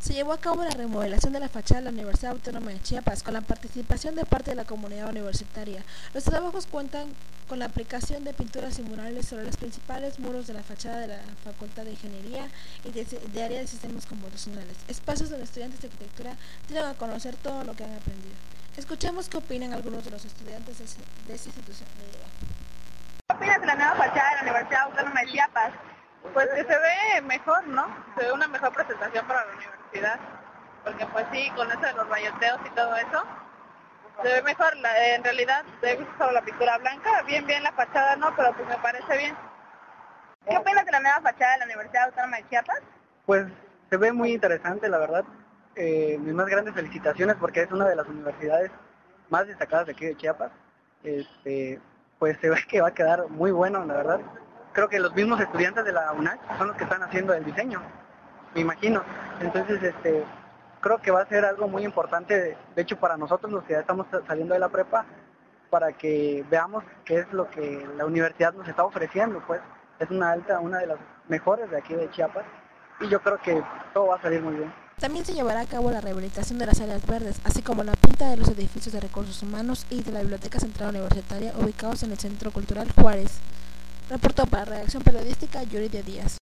Se llevó a cabo la remodelación de la fachada de la Universidad Autónoma de Chiapas con la participación de parte de la comunidad universitaria. Los trabajos cuentan con la aplicación de pinturas y murales sobre los principales muros de la fachada de la Facultad de Ingeniería y de área de sistemas computacionales, espacios donde estudiantes de arquitectura tienen a conocer todo lo que han aprendido. Escuchemos qué opinan algunos de los estudiantes de esta institución. ¿Qué opinas de la nueva fachada de la Universidad Autónoma de Chiapas? Pues que se ve mejor, ¿no? Se ve una mejor presentación para la universidad, porque pues sí, con eso de los rayoteos y todo eso, se ve mejor. En realidad, he visto solo la pintura blanca, bien la fachada no, pero pues me parece bien. ¿Qué opinas de la nueva fachada de la Universidad Autónoma de Chiapas? Pues se ve muy interesante, la verdad. Mis más grandes felicitaciones porque es una de las universidades más destacadas de aquí de Chiapas. Pues se ve que va a quedar muy bueno, la verdad. Creo que los mismos estudiantes de la UNACH son los que están haciendo el diseño, me imagino. Entonces, creo que va a ser algo muy importante, de hecho, para nosotros los que ya estamos saliendo de la prepa, para que veamos qué es lo que la universidad nos está ofreciendo, pues. Es una de las mejores de aquí de Chiapas, y yo creo que todo va a salir muy bien. También se llevará a cabo la rehabilitación de las áreas verdes, así como la pinta de los edificios de recursos humanos y de la Biblioteca Central Universitaria ubicados en el Centro Cultural Juárez. Reportó para Redacción Periodística Yuridia Díaz.